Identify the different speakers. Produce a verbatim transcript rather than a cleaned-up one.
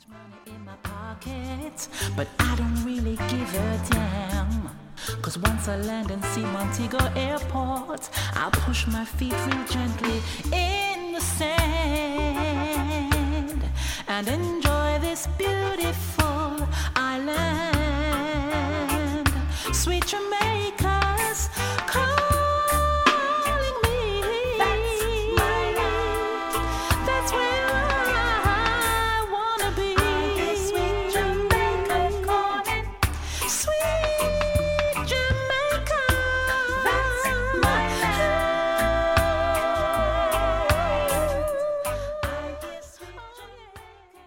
Speaker 1: In my pocket, but I don't really give a damn. Cause once I land and see Montego Airport, I'll push my feet real gently in the sand and enjoy